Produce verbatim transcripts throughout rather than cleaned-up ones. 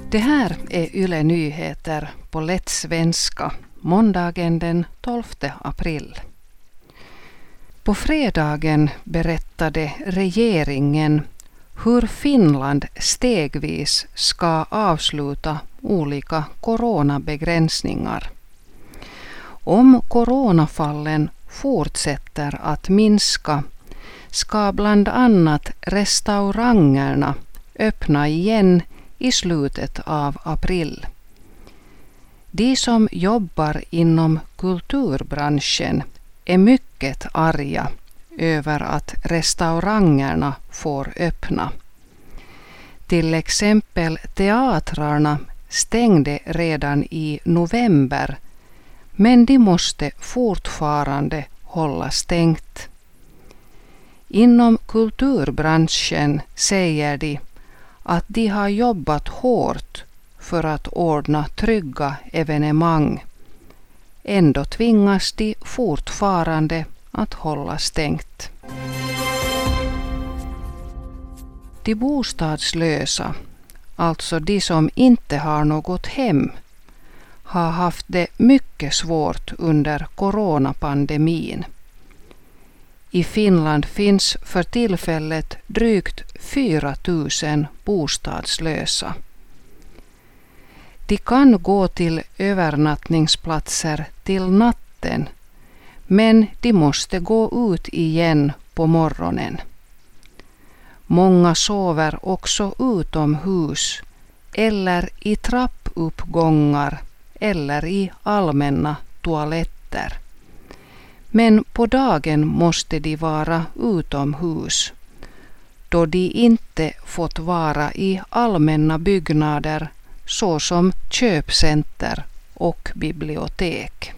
Det här är Yle Nyheter på lätt svenska, måndagen den tolfte april. På fredagen berättade regeringen hur Finland stegvis ska avsluta olika coronabegränsningar. Om coronafallen fortsätter att minska ska bland annat restaurangerna öppna igen i slutet av april. De som jobbar inom kulturbranschen är mycket arga över att restaurangerna får öppna. Till exempel teatrarna stängde redan i november, men de måste fortfarande hålla stängt. Inom kulturbranschen säger de att de har jobbat hårt för att ordna trygga evenemang. Ändå tvingas de fortfarande att hålla stängt. De bostadslösa, alltså de som inte har något hem, har haft det mycket svårt under coronapandemin. I Finland finns för tillfället drygt fyra tusen bostadslösa. De kan gå till övernattningsplatser till natten, men de måste gå ut igen på morgonen. Många sover också utomhus eller i trappuppgångar eller i allmänna toaletter. Men på dagen måste de vara utomhus, då de inte fått vara i allmänna byggnader såsom köpcenter och bibliotek.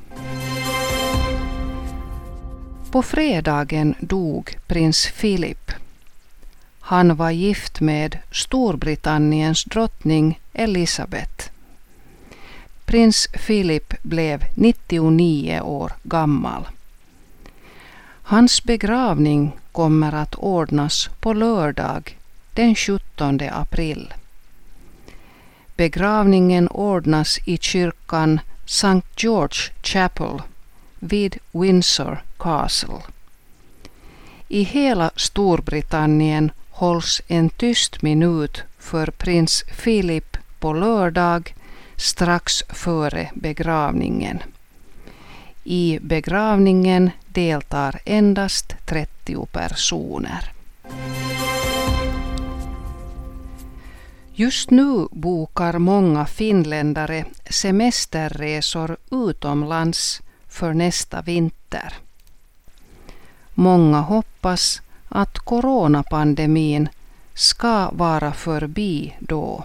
På fredagen dog prins Philip. Han var gift med Storbritanniens drottning Elisabeth. Prins Philip blev nittionio år gammal. Hans begravning kommer att ordnas på lördag den sjuttonde april. Begravningen ordnas i kyrkan Sankt George Chapel vid Windsor Castle. I hela Storbritannien hålls en tyst minut för prins Philip på lördag strax före begravningen. I begravningen deltar endast trettio personer. Just nu bokar många finländare semesterresor utomlands för nästa vinter. Många hoppas att coronapandemin ska vara förbi då.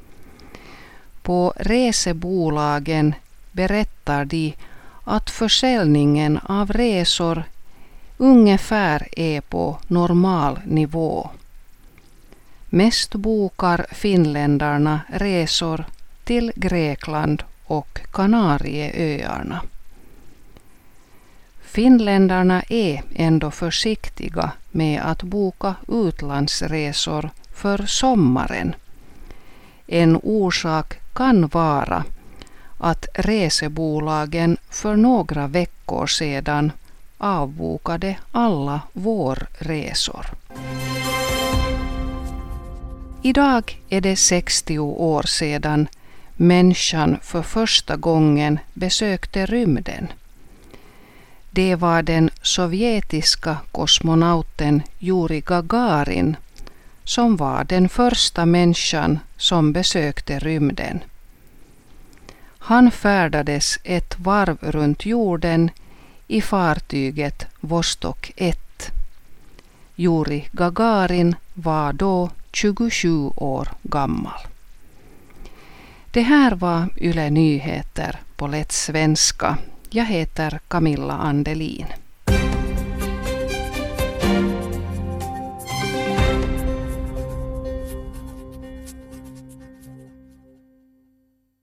På resebolagen berättar de att försäljningen av resor ungefär är på normal nivå. Mest bokar finländarna resor till Grekland och Kanarieöarna. Finländarna är ändå försiktiga med att boka utlandsresor för sommaren. En orsak kan vara att resebolagen för några veckor sedan avbokade alla vårresor. Idag är det sextio år sedan människan för första gången besökte rymden. Det var den sovjetiska kosmonauten Jurij Gagarin som var den första människan som besökte rymden. Han färdades ett varv runt jorden i fartyget Vostok ett. Jurij Gagarin var då tjugosju år gammal. Det här var Yle Nyheter på lätt svenska. Jag heter Camilla Andelin.